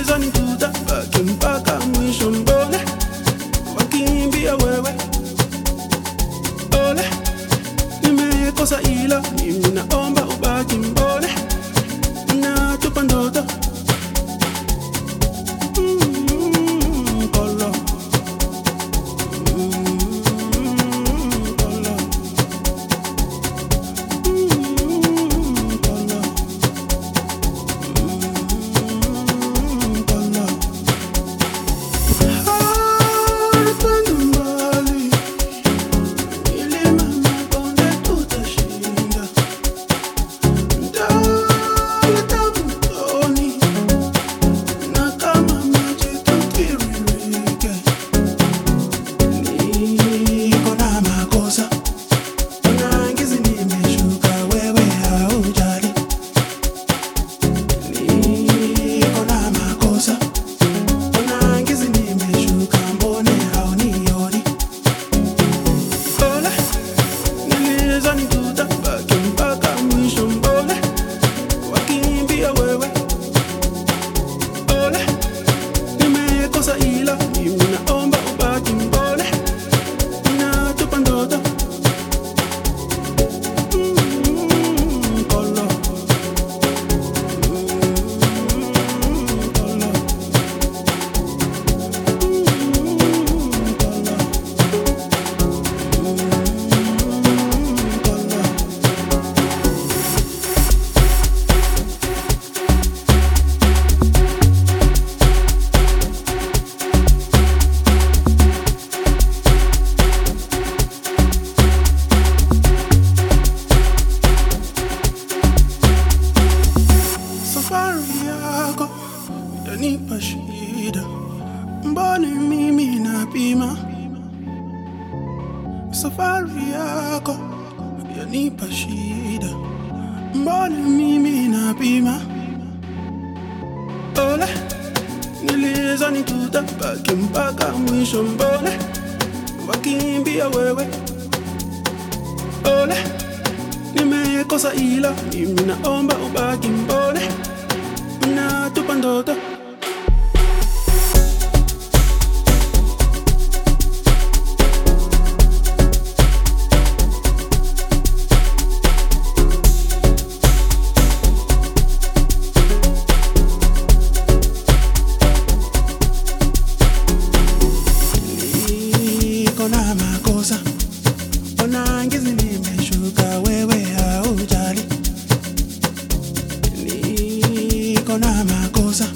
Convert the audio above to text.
niliza nitabaki mpaka mwisho, mbona wakimbia wewe? Ole, nimekosa ila mimi naomba ubaki, mbona natupa ndoto. Yanipa shida, mbona mimi napima? Safari yako yanipa shida, mbona mimi napima? Ole, niliza nitabaki mpaka mwisho, mbona wakimbia wewe? Ole, nimekosa ila mimi naomba ubaki, mbona natupa ndoto. Niko na makosa, ona ngizi nimeshuka, wewe haujali. Niko na makosa,